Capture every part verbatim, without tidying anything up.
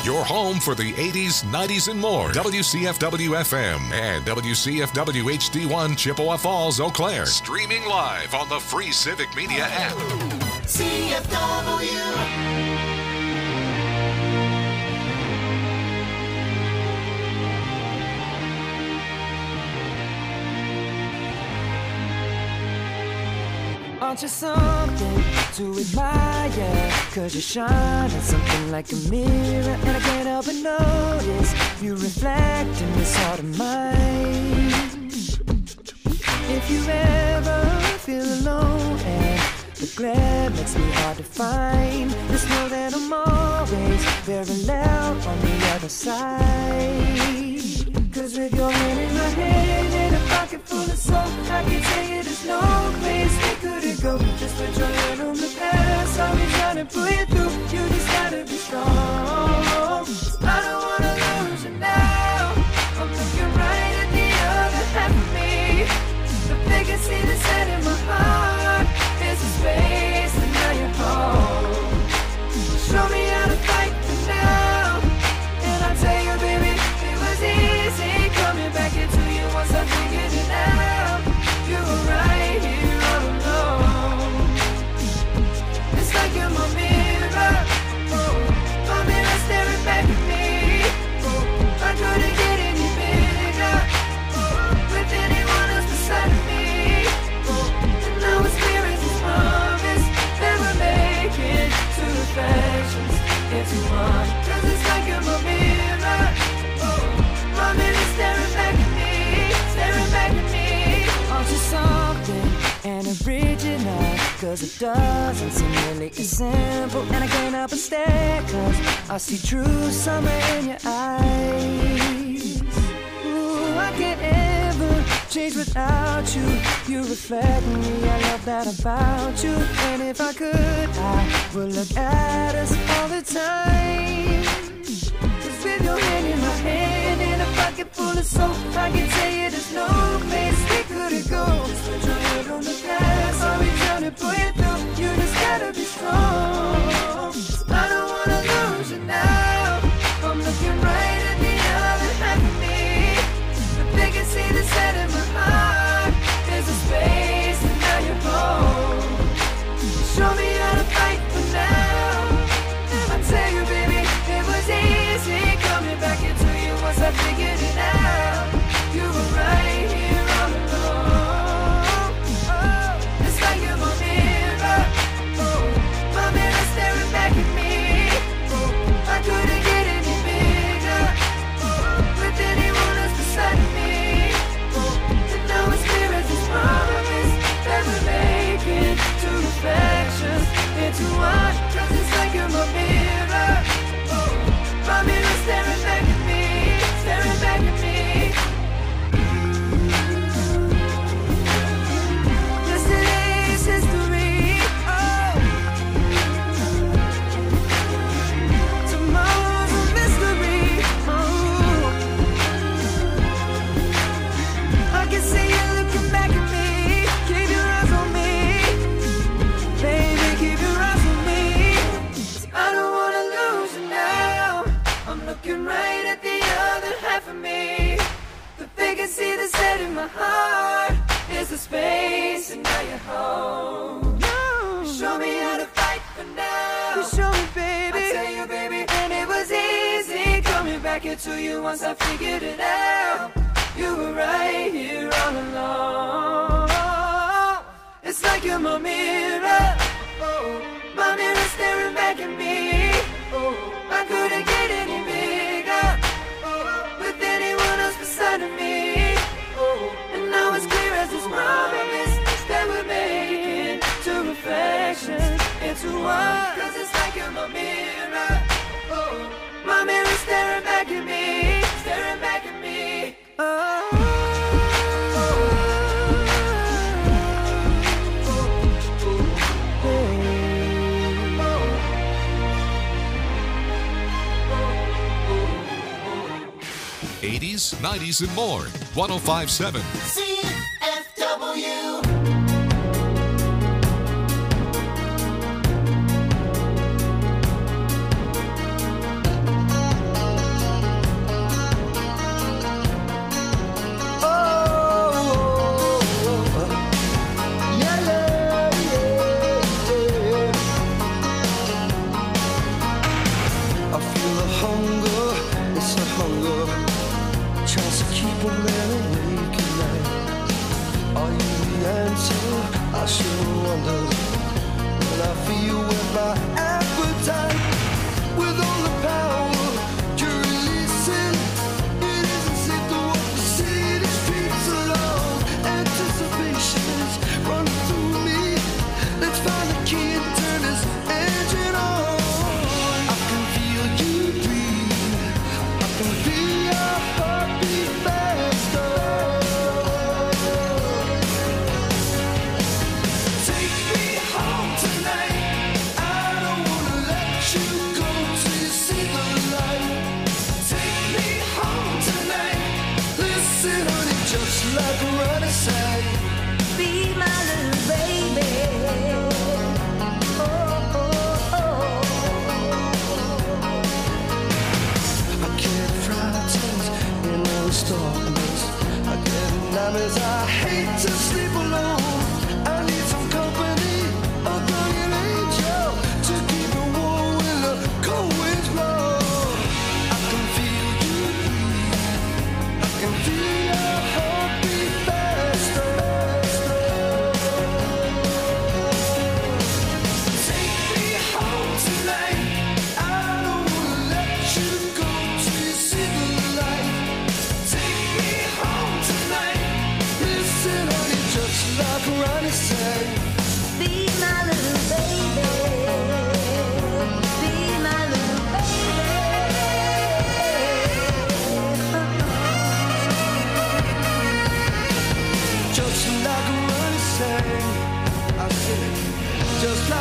Your home for the eighties, nineties, and more. W C F W F M and W C F W H D one Chippewa Falls, Eau Claire. Streaming live on the free Civic Media app. C F W. Aren't you something to admire? Cause you shine at something like a mirror, and I can't help but notice you reflect in this heart of mine. If you ever feel alone and the glare makes me hard to find, just know that I'm always very loud on the other side. Cause with your hand in my hand and a pocket full of soul, I can tell you there's no place we couldn't go. Just put your hand on the past, I'll be trying to pull you through. You just gotta be strong. I don't wanna lose you now. I'm looking right at the other half of me. The vacancy that's set in my heart is a space, and now you're home. Show me how to fight for now, and I'll tell you, baby, it was easy coming back into you once I figured it out. You were right here all alone. It's like you're my mirror, oh, my mirror staring back at me. Oh, I couldn't get any bigger, oh, with anyone else beside me. Oh, and now it's clear as this promise that we're making two reflections into one. Cause it's like you're my mirror, oh, my mirror staring back at me, staring back at me. Aren't you something and original? Cause it doesn't seem really as simple, and I can't help but stare cause I see true summer in your eyes. Ooh, I can't ever change without you. You reflect me, I love that about you. And if I could, I would look at us all the time. Cause with your hand in my hand and a pocket full of soap, I can tell you there's no place we couldn't go. Just put your head on the past, I'll be trying to pull you through. You just gotta be strong. I don't wanna lose you now. I'm looking right at the other half of me. The vacancy that's set in my heart is a space, and now you're home. Show me how to fight for now. I tell you, baby, it was easy coming back into you once I figured it out. You were right here all along. Oh, it's like you're my mirror, oh, my mirror staring back at me. Oh, I couldn't get any bigger, oh, with anyone else beside me. Oh, and now it's clear as this promise that we're making two reflections into one. Cause it's like you're my mirror, oh, my mirror staring back at me, staring back at me. Yesterday's history, oh, tomorrow's a mystery, oh, I can see you looking back at me. Keep your eyes on me, baby, keep your eyes on me. See, I don't wanna lose you now. I'm looking right at the other half of me. The vacancy that's set in my heart is the space, and now you're home. No. You show me how to fight for now. You show me, baby. I tell you, baby, and it was easy coming back into you once I figured it out. You were right here all along. It's like you're my mirror, oh, my mirror staring back at me. Oh, I couldn't get any bigger, oh, with anyone else beside of me. Oh, and now it's clear as this promise that we're making two reflections into one. Cause it's like you're my mirror, oh, my mirror staring back at me, staring back at me. Oh. eighties, nineties, and more. one oh five point seven. C F W.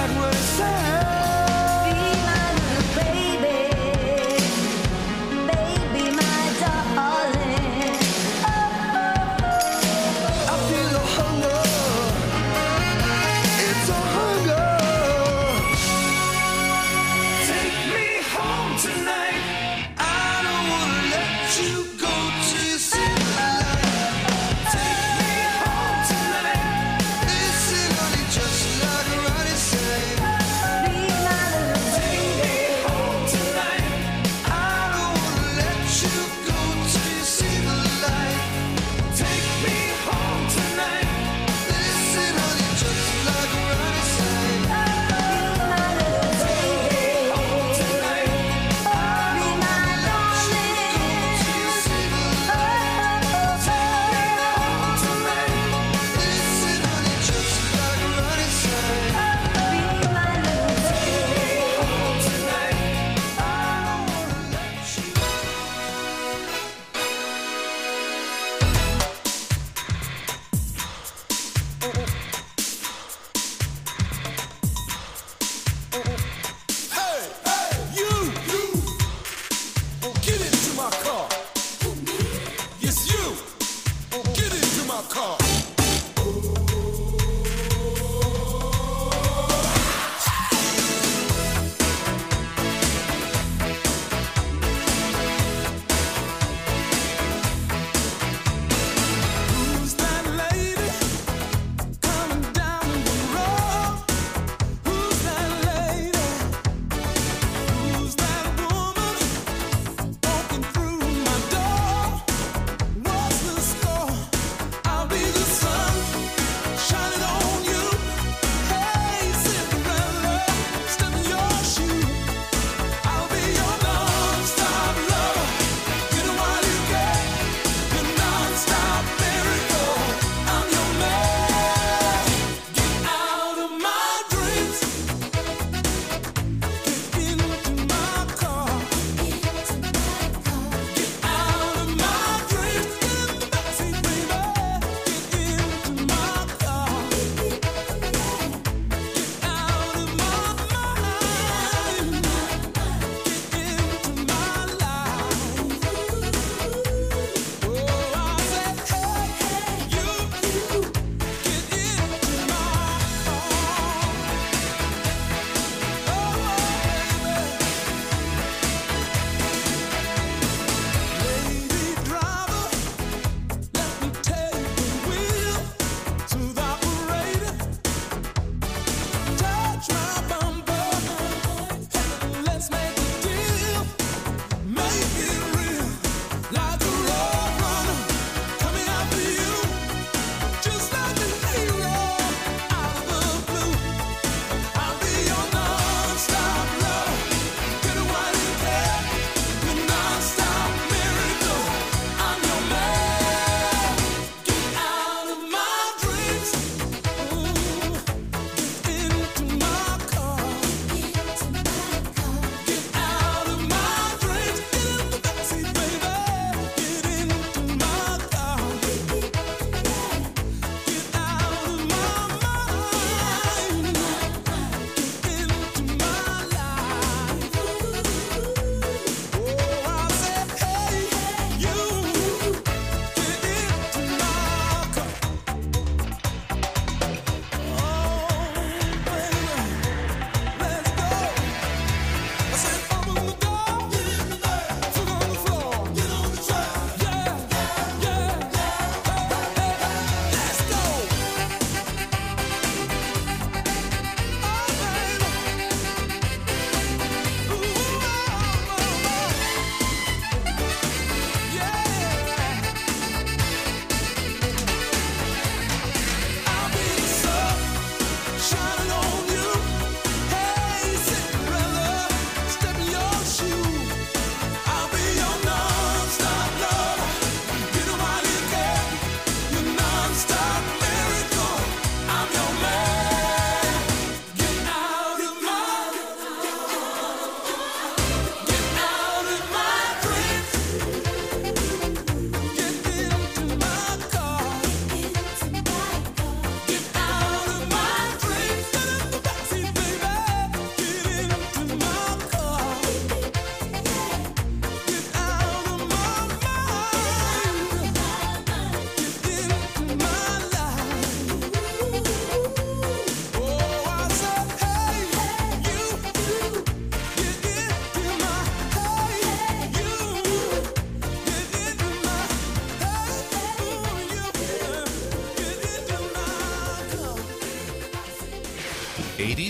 got what it says. Be my little baby, baby, my darling. Oh, oh, oh. I feel a hunger. It's a hunger. Take me home tonight. I don't wanna let you go till you see my light. Take me home tonight. Listen, honey, just like Ronnie said. Be my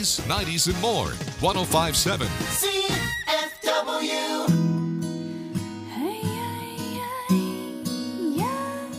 eighties, nineties, and more. one oh five point seven. C F W. Hey, hey, hey, yeah,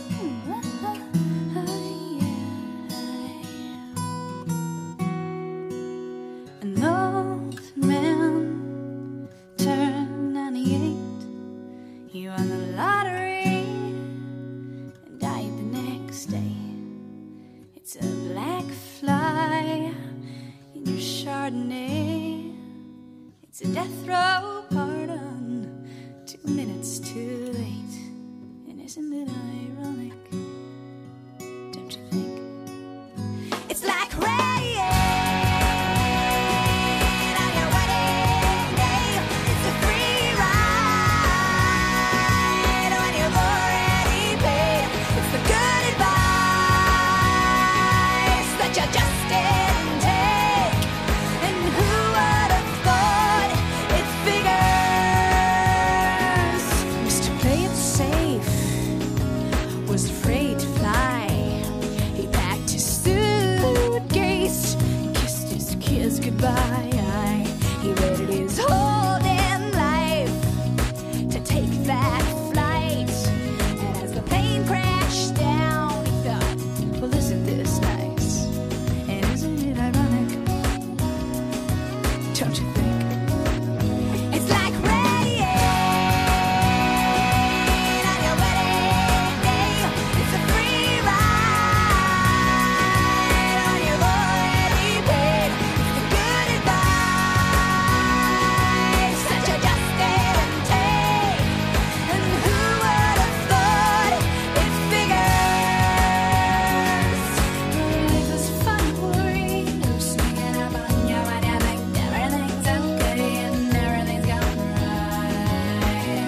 yeah. An old man turned ninety-eight. He won the lottery and died the next day. It's a black fly in your Chardonnay. It's a death row pardon, two minutes too late. And isn't it ironic? Don't you think? It's like rain on your wedding day. It's a free ride when you've already paid. It's the good advice that you just didn't take. And who would have thought it figures? Mister Play It Safe was afraid to fly. He packed his suitcase, kissed his kids goodbye. He waited his whole damn life to take that flight. And as the plane crashed down, he thought, well, isn't this nice? And isn't it ironic? Don't you think? It's like rain on your wedding day. It's a free ride when you've already paid. It's the good advice that you just didn't take. And who would have thought it figures? Life is funny, worry. You're sneaking up on you when you think everything's okay and everything's going right.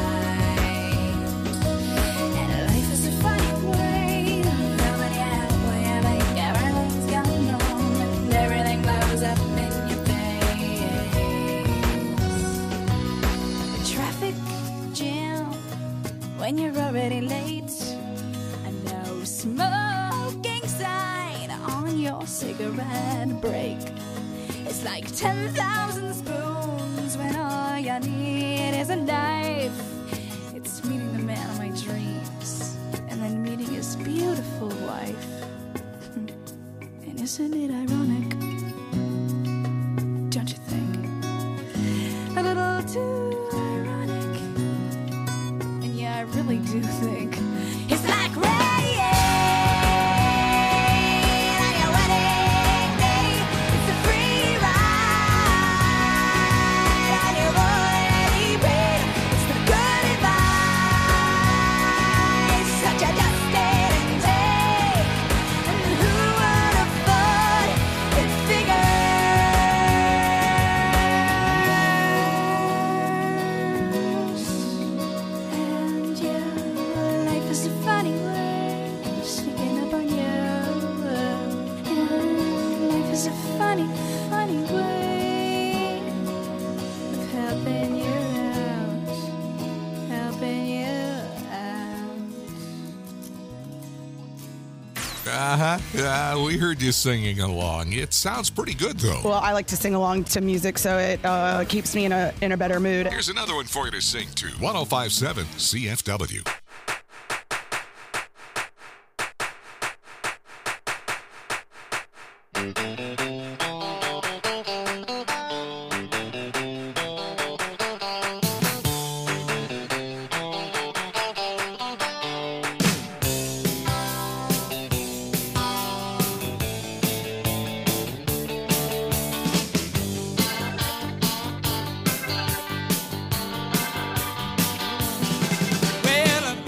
And life is a funny way. Nobody out when you think everything's going wrong and everything blows up in your face. A traffic jam when you're already late. A no smoking sign on your cigarette break. It's like ten thousand spoons when all you need is a knife. It's meeting the man of my dreams and then meeting his beautiful wife. And isn't it ironic? Don't you think? A little too ironic. And yeah, I really do think it's like rain on your wedding day. It's a free ride and you've already paid. It's the good advice that you just didn't take. And who would have thought it figures? And yeah, life is a funny way, sneaking up on you. And life is a funny, funny way of helping you out, helping you out. Uh-huh. Uh, we heard you singing along. It sounds pretty good, though. Well, I like to sing along to music, so it uh, keeps me in a in a better mood. Here's another one for you to sing to. one oh five point seven C F W. Well,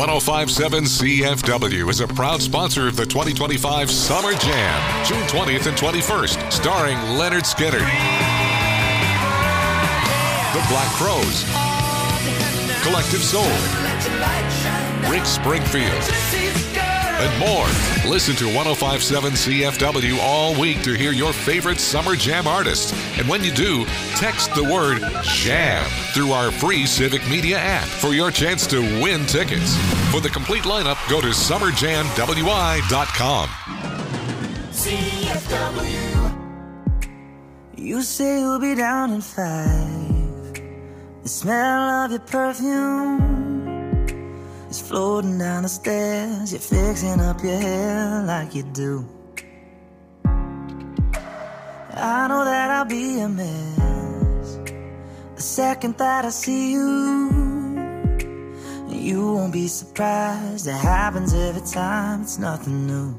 oh five point seven C F W is a proud sponsor of the twenty twenty-five Summer Jam, June twentieth and twenty-first, starring Leonard Skinner, The Black Crowes, Collective Soul, Rick Springfield, and more. Listen to one oh five point seven C F W all week to hear your favorite Summer Jam artists. And when you do, text the word JAM through our free Civic Media app for your chance to win tickets. For the complete lineup, go to summer jam w i dot com. C F W. You say you'll be down in five. The smell of your perfume is floating down the stairs. You're fixing up your hair like you do. I know that I'll be a mess the second that I see you. You won't be surprised. It happens every time. It's nothing new.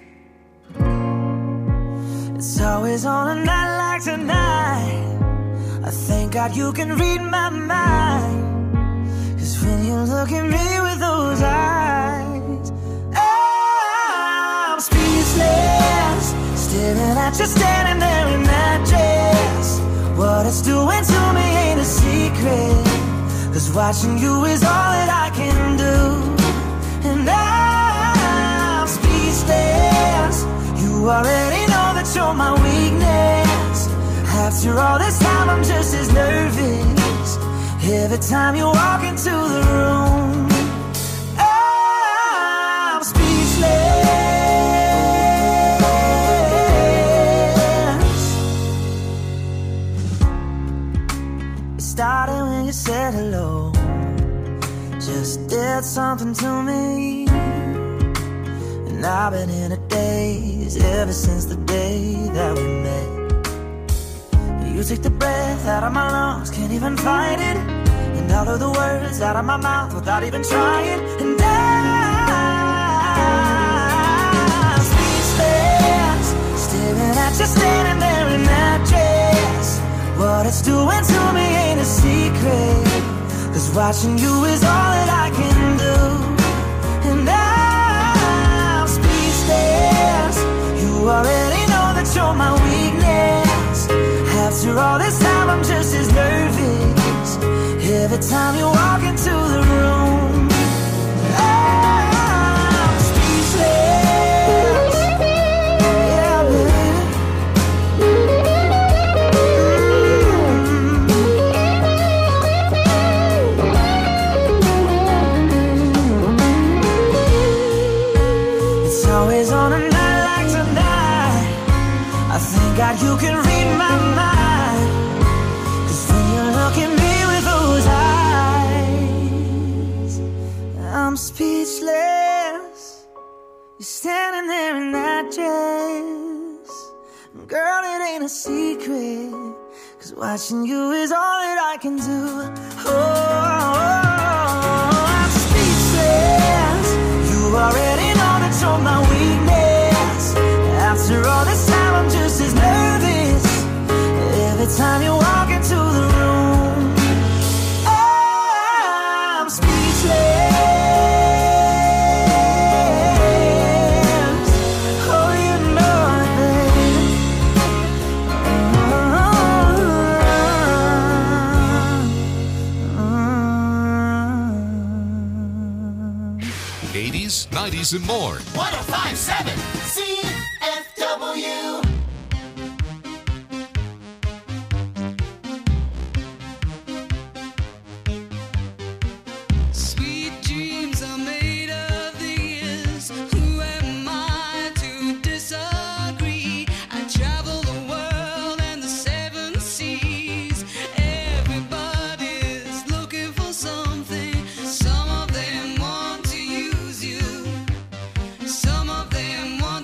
It's always on a night like tonight. I thank God you can read my mind. When you look at me with those eyes, I'm speechless, staring at you standing there in that dress. What it's doing to me ain't a secret, 'cause watching you is all that I can do. And I'm speechless. You already know that you're my weakness. After all this time I'm just as nervous every time you walk into the room. I'm speechless. It started when you said hello, just did something to me. And I've been in a daze ever since the day that we met. You took the breath out of my lungs, can't even fight it. And all of the words out of my mouth without even trying. And I'm speechless, staring at you standing there in that dress. What it's doing to me ain't a secret, 'cause watching you is all that I can do. And I'm speechless. You already know that you're my weakness. After all this time I'm just as nervous every time you walk into the room. I'm speechless. Yeah, baby. Mm-hmm. It's always on a night like tonight. I thank God you can read my mind. Look at me with those eyes. I'm speechless. You're standing there in that dress. Girl, it ain't a secret, 'cause watching you is all that I can do. Oh, I'm speechless. You already know that you're my weakness. After all this time I'm just as nervous every time you walk into the room. I'm speechless. Oh, you know it, baby. eighties, nineties, and more. one oh five point seven C F W. Some of them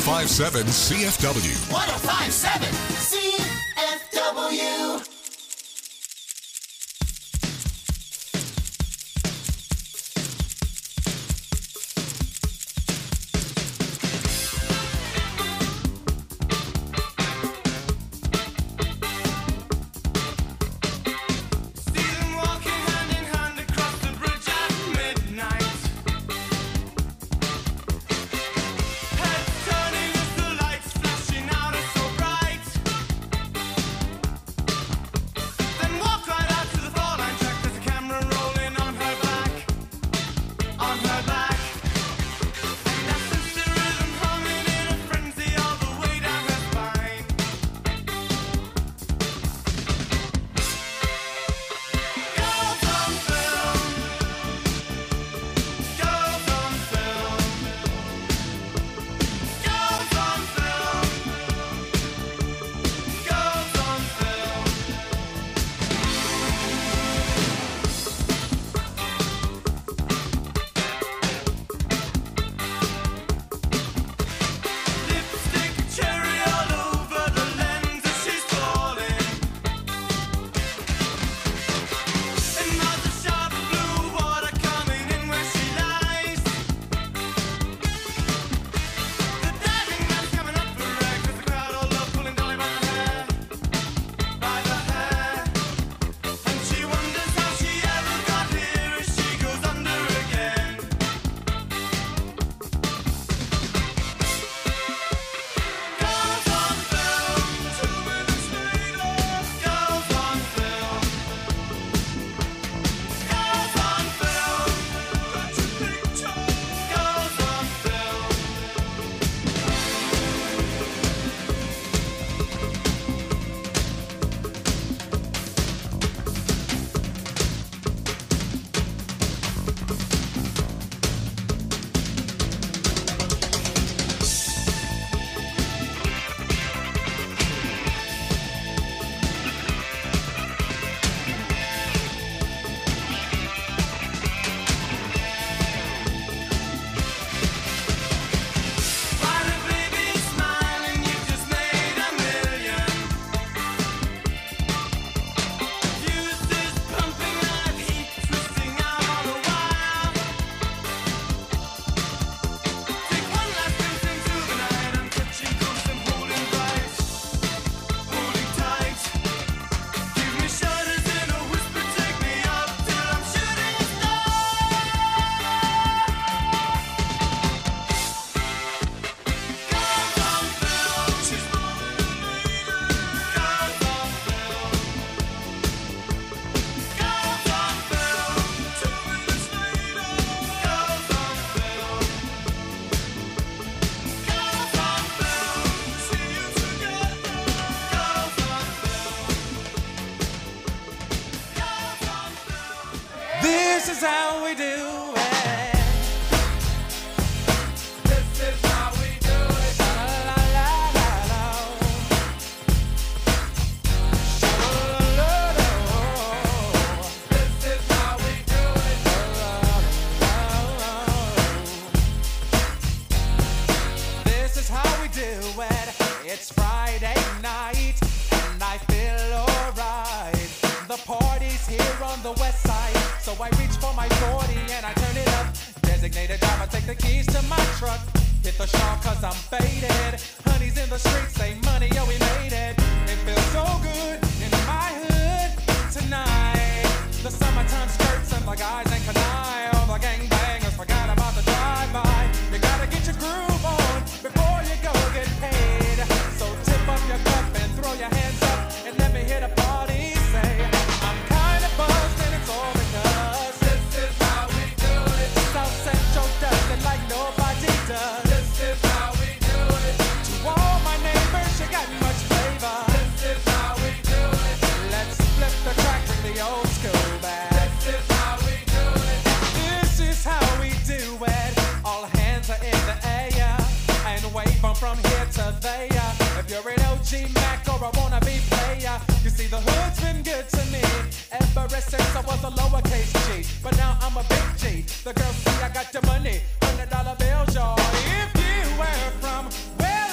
five seven C F W. one oh five point seven C F W. This is how we do it. This is how we do it. La la la la la. La la la la. This is how we do it. La la la la. This is how we do it. It's Friday night and I feel alright. The party's here on the west side. So I reach for my forty and I turn it up. Designated driver, take the keys to my truck. Hit the shop cause I'm faded. Honey's in the streets, say money, yo, we made it. It feels so good in my hood tonight. The summertime skirts and the guys ain't canine. All the gangbangers forgot about the drive-by. You gotta get your groove on before you go get paid. So tip up your cup and throw your hands up and let me hear the party say, I'm kinda buzzed and it's all because this is how we do it. South Central does it like nobody does. This is how we do it. To all my neighbors, you got much flavor. This is how we do it. Let's flip the track, bring the old school back. This is how we do it. This is how we do it. All hands are in the air and wave on from here to there. If you're an O G Mac or a wannabe player, you see the hood's been good to me ever since I was a lowercase G. But now I'm a big G. The girls see I got your money, hundred dollar bills, y'all. If you were from where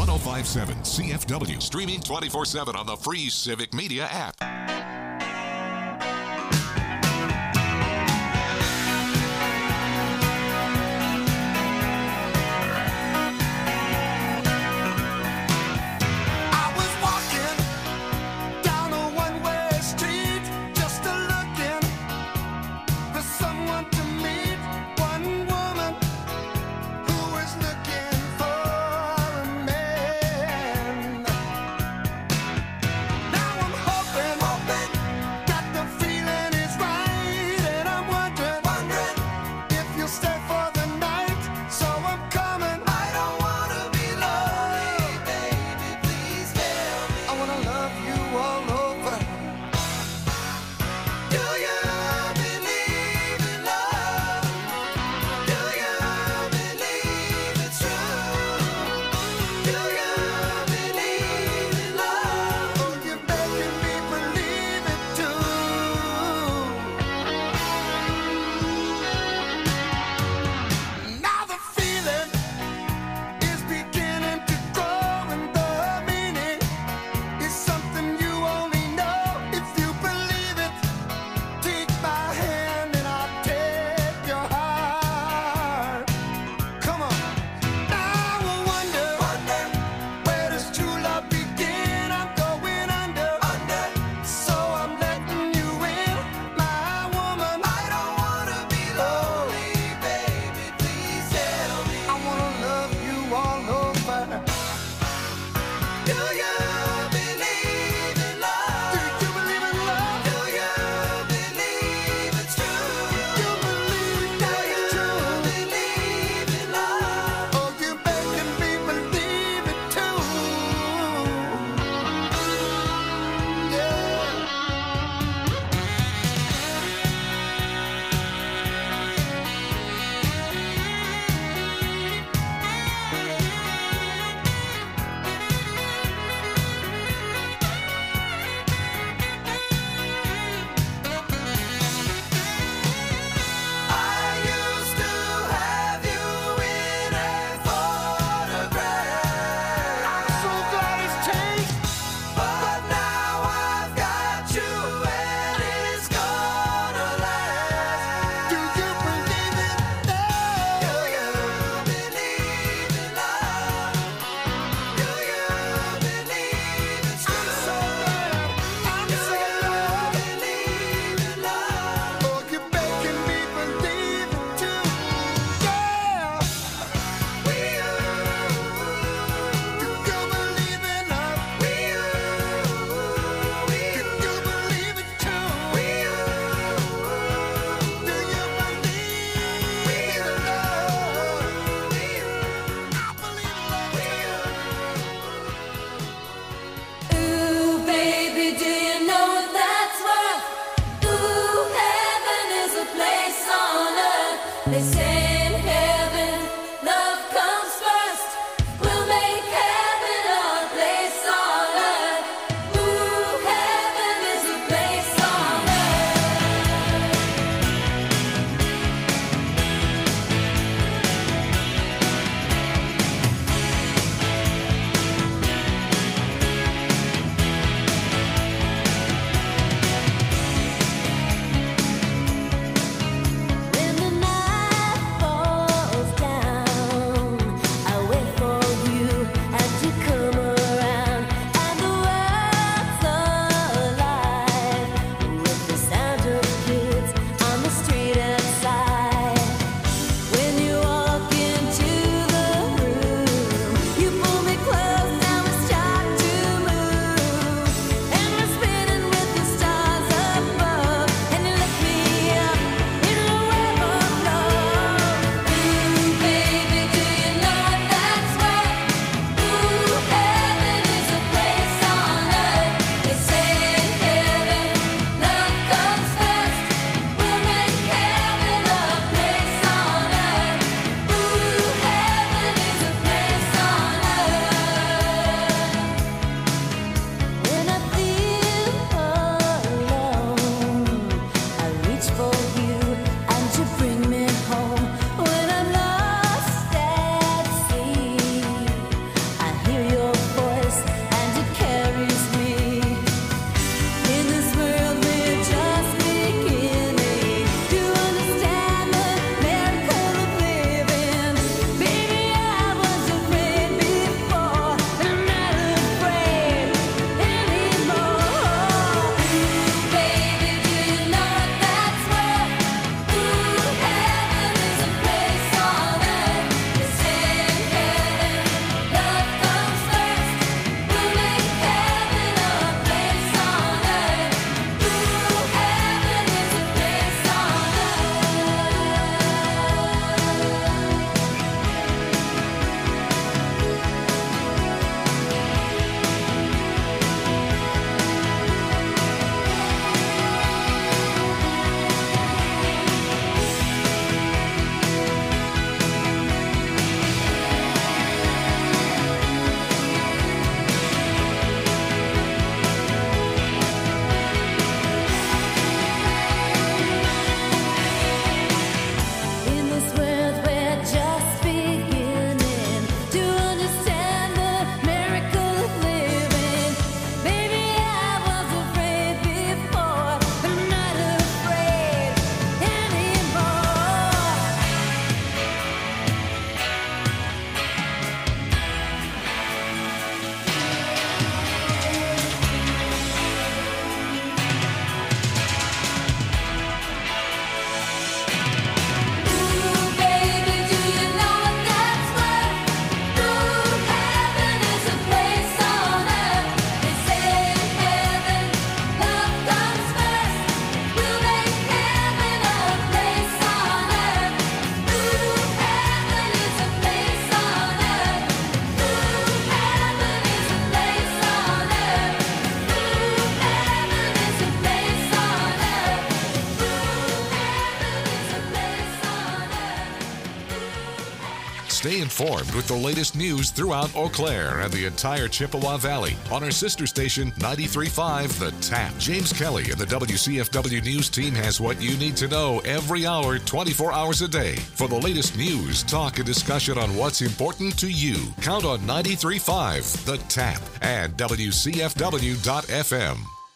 oh five seven C F W. Streaming twenty-four seven on the free Civic Media app. Now I'm hoping informed with the latest news throughout Eau Claire and the entire Chippewa Valley on our sister station, ninety-three point five The Tap. James Kelly and the W C F W News team has what you need to know every hour, twenty-four hours a day. For the latest news, talk, and discussion on what's important to you, count on ninety-three point five The Tap and W C F W dot F M.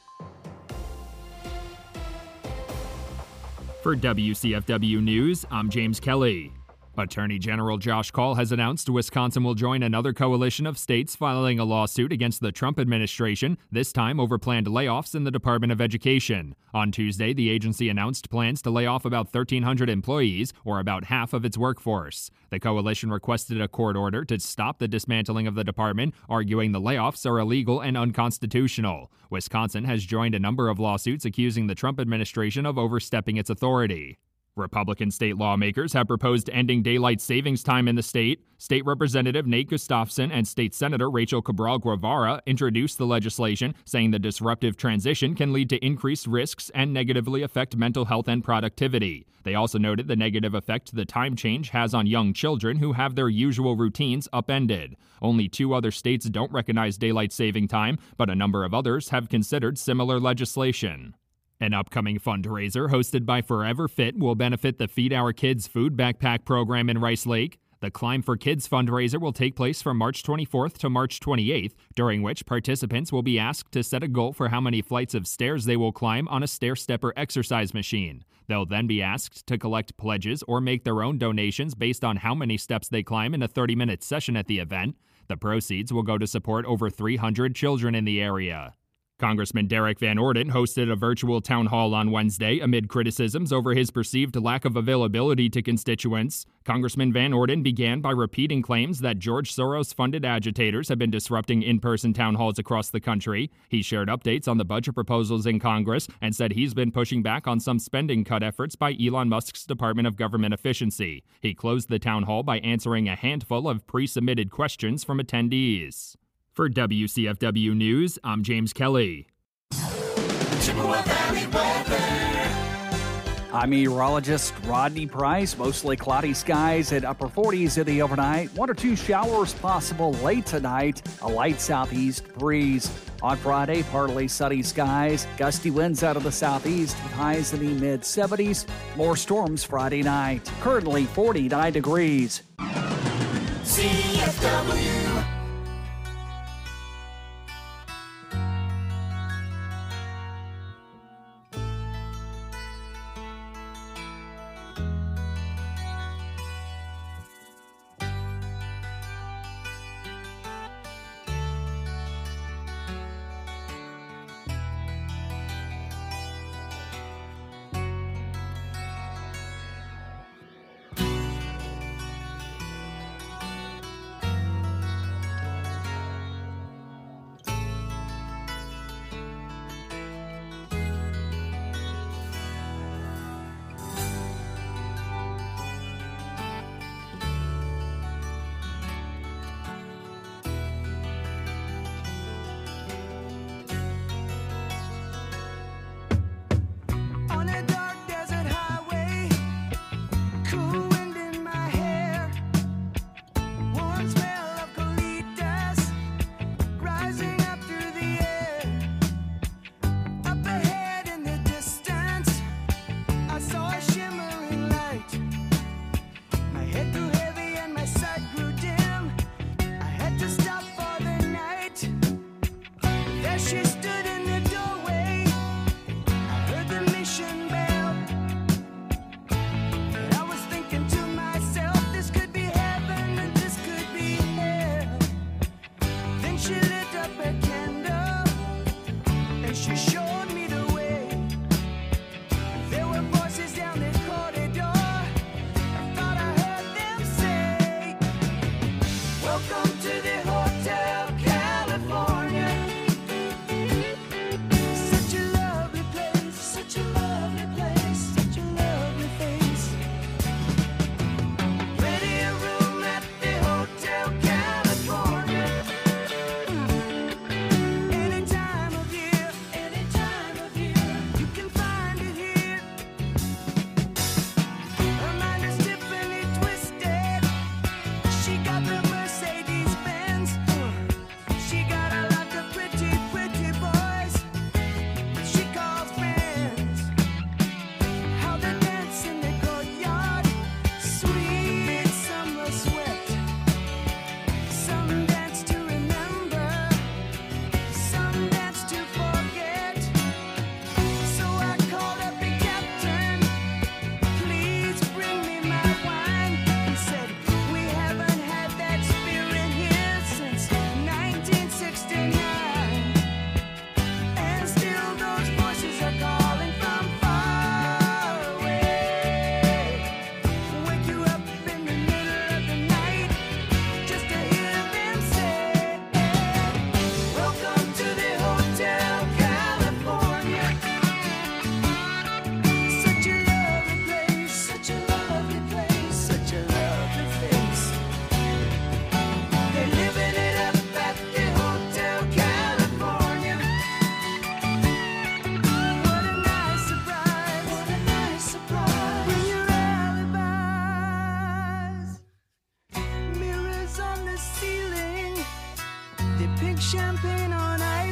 For W C F W News, I'm James Kelly. Attorney General Josh Kaul has announced Wisconsin will join another coalition of states filing a lawsuit against the Trump administration, this time over planned layoffs in the Department of Education. On Tuesday, the agency announced plans to lay off about thirteen hundred employees, or about half of its workforce. The coalition requested a court order to stop the dismantling of the department, arguing the layoffs are illegal and unconstitutional. Wisconsin has joined a number of lawsuits accusing the Trump administration of overstepping its authority. Republican state lawmakers have proposed ending daylight savings time in the state. State Representative Nate Gustafson and State Senator Rachel Cabral Guevara introduced the legislation, saying the disruptive transition can lead to increased risks and negatively affect mental health and productivity. They also noted the negative effect the time change has on young children who have their usual routines upended. Only two other states don't recognize daylight saving time, but a number of others have considered similar legislation. An upcoming fundraiser hosted by Forever Fit will benefit the Feed Our Kids food backpack program in Rice Lake. The Climb for Kids fundraiser will take place from March twenty-fourth to March twenty-eighth, during which participants will be asked to set a goal for how many flights of stairs they will climb on a stair-stepper exercise machine. They'll then be asked to collect pledges or make their own donations based on how many steps they climb in a thirty-minute session at the event. The proceeds will go to support over three hundred children in the area. Congressman Derek Van Orden hosted a virtual town hall on Wednesday amid criticisms over his perceived lack of availability to constituents. Congressman Van Orden began by repeating claims that George Soros-funded agitators have been disrupting in-person town halls across the country. He shared updates on the budget proposals in Congress and said he's been pushing back on some spending cut efforts by Elon Musk's Department of Government Efficiency. He closed the town hall by answering a handful of pre-submitted questions from attendees. For W C F W News, I'm James Kelly. Chippewa Valley weather. I'm meteorologist Rodney Price. Mostly cloudy skies at upper forties in the overnight. One or two showers possible late tonight. A light southeast breeze. On Friday, partly sunny skies. Gusty winds out of the southeast with highs in the mid seventies. More storms Friday night. Currently forty-nine degrees. C F W. Anytime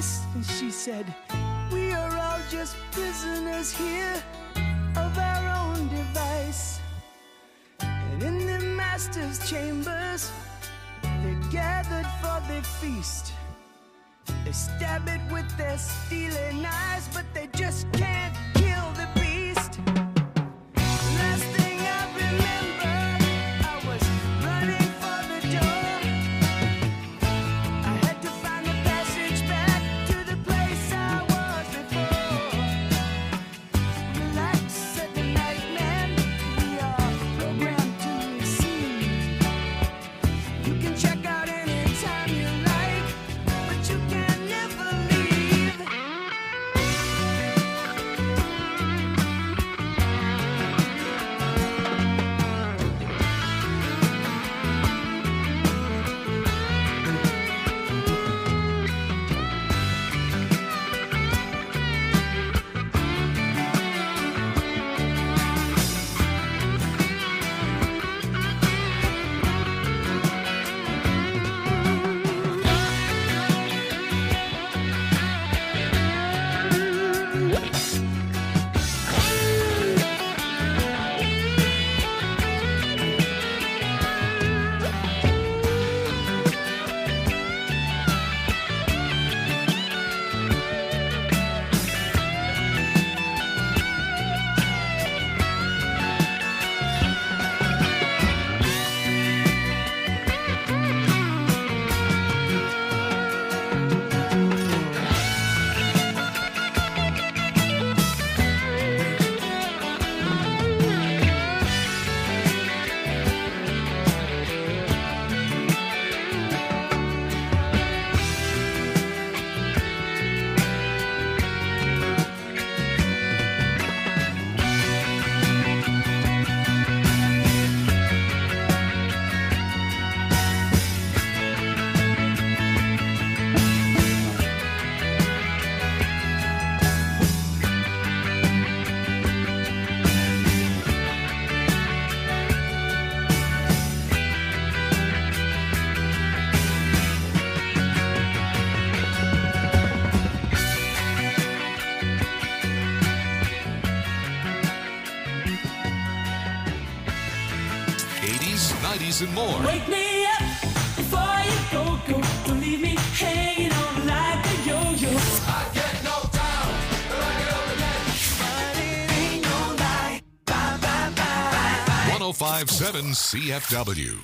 this, and she said, we are all just prisoners here of our own device. And in the master's chambers, they're gathered for the feast. They stab it with their steely knives, but they just can't kill the beast. Last thing I remember, I was running for the door. I had to find the passage back to the place I was before. Relax, said the nightman, we are programmed to receive. You can check out anytime you like, but you can never leave. eighties, nineties, and more. Wake me up before you go, go. Don't leave me hanging on like a yo-yo. I get knocked down, but I get up again. But it ain't no lie. Bye, bye, bye, bye. one oh five point seven C F W.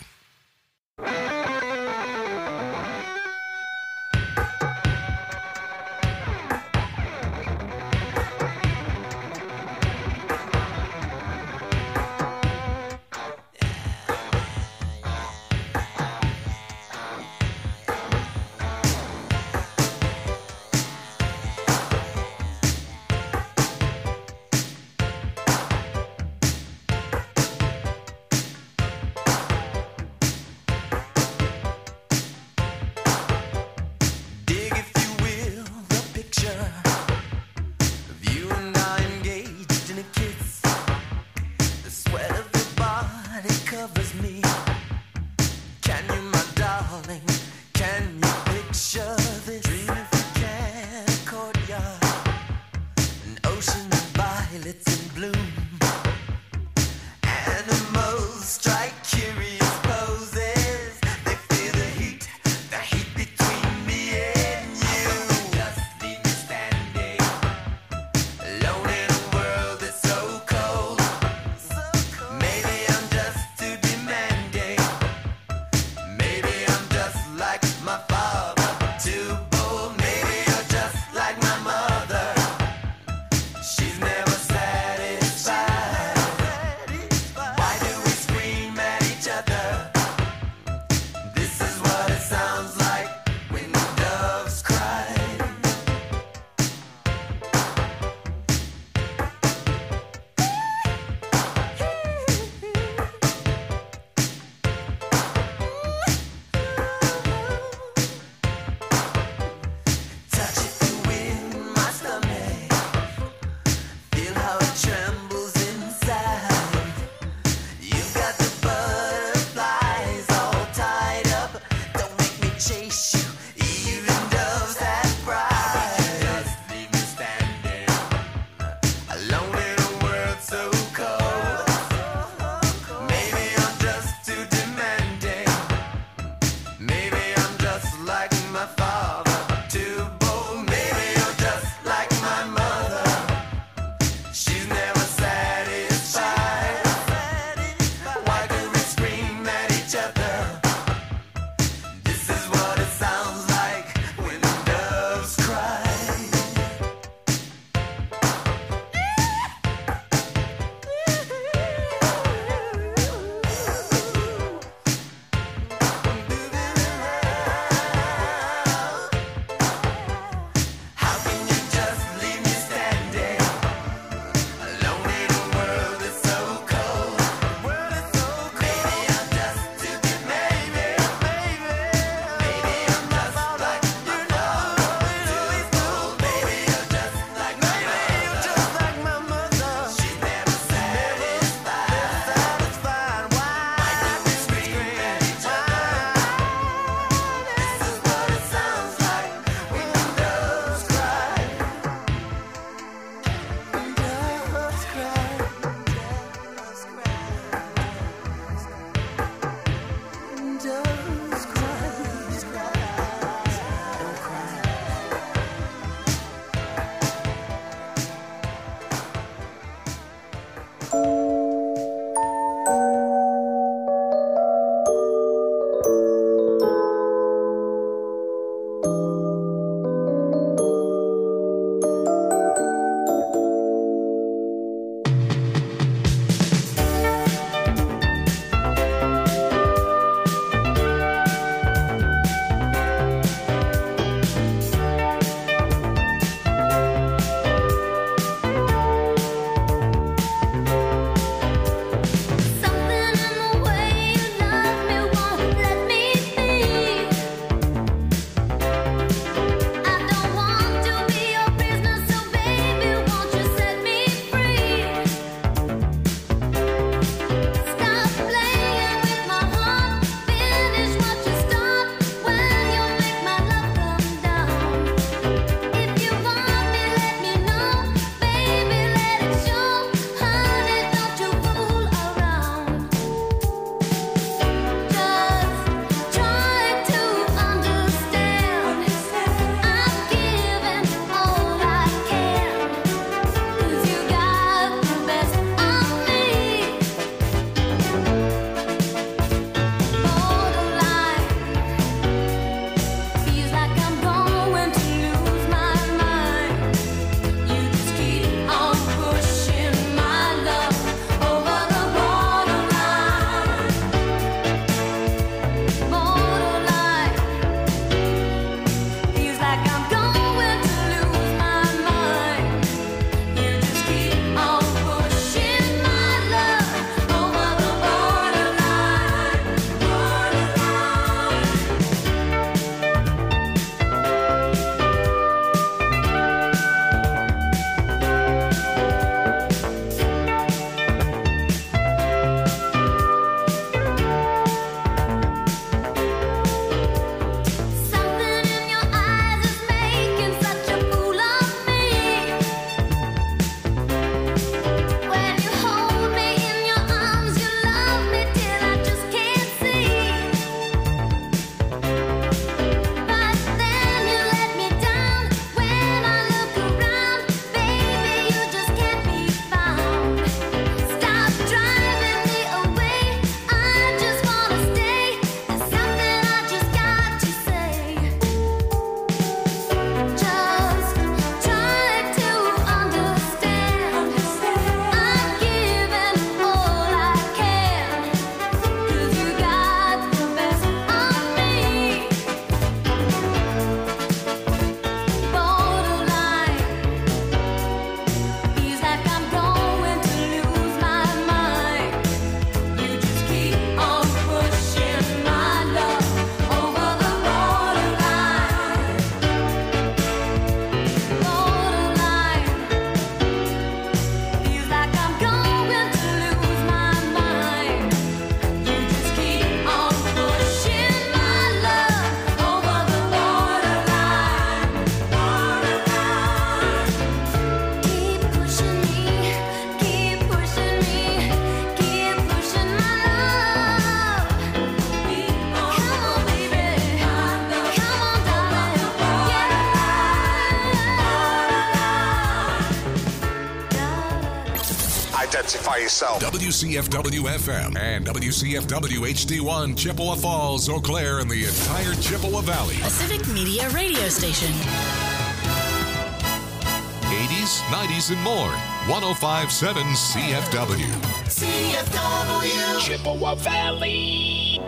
identify yourself. W C F W F M and W C F W H D one, Chippewa Falls, Eau Claire, and the entire Chippewa Valley. A Civic Media radio station. eighties, nineties, and more. one oh five point seven C F W. C F W. Chippewa Valley.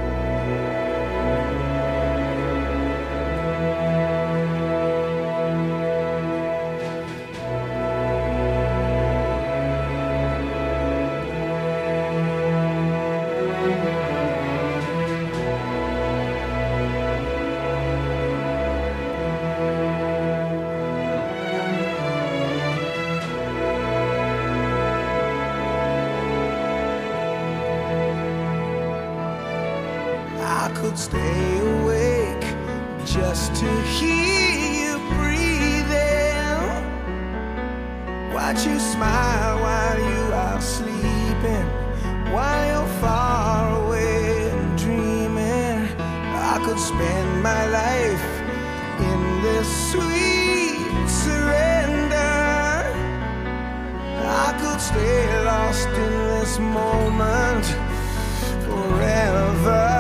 Stay awake just to hear you breathing. Watch you smile while you are sleeping, while you're far away and dreaming. I could spend my life in this sweet surrender. I could stay lost in this moment forever.